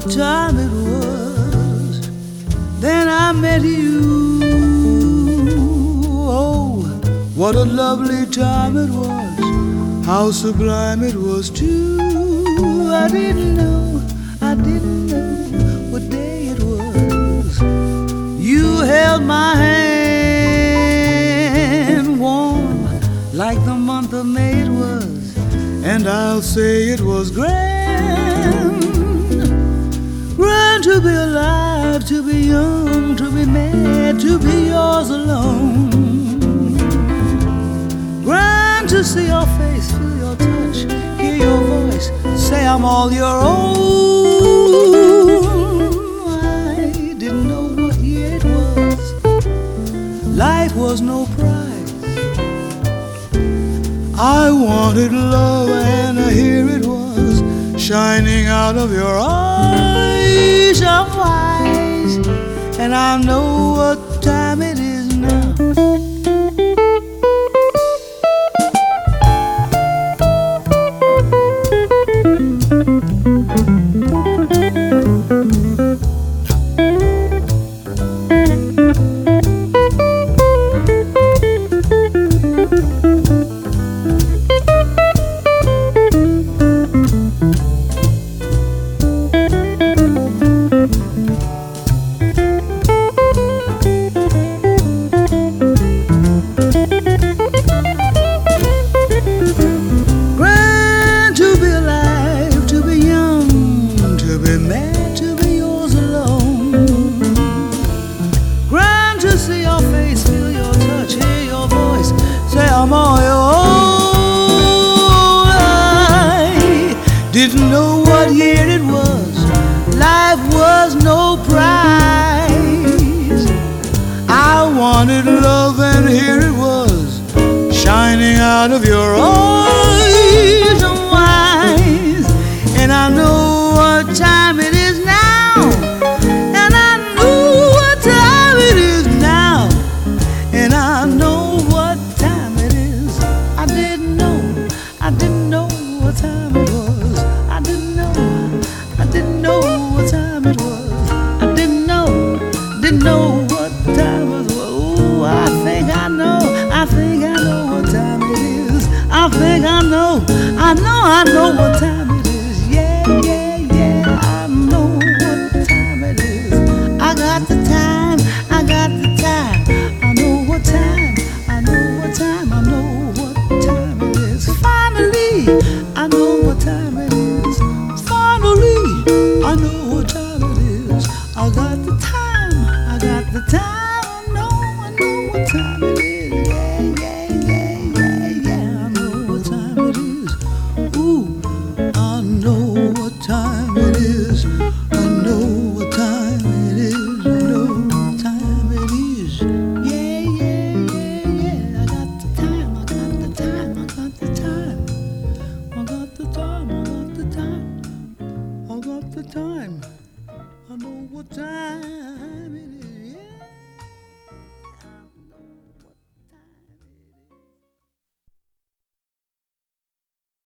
what time it was. Then I met you. Oh, what a lovely time it was. How sublime it was too. I didn't know what day it was. You held my hand warm like the month of May it was. And I'll say it was grand. Grand to be alive, to be young, to be mad, to be yours alone. Grand to see your face, feel your touch, hear your voice, say I'm all your own. I didn't know what year it was. Life was no prize. I wanted love and here it was, shining out of your eyes. I'm wise and I know what time it is now. I'm all your own. I didn't know what year it was. Life was no prize. I wanted love and here it was, shining out of your eyes. I'm wise and I know what time it is now. And I know what time it is now. And I know what time it is. I didn't know what time it was. I didn't know what time it was. I didn't know what time it was. Oh, I think I know what time it is. I think I know what time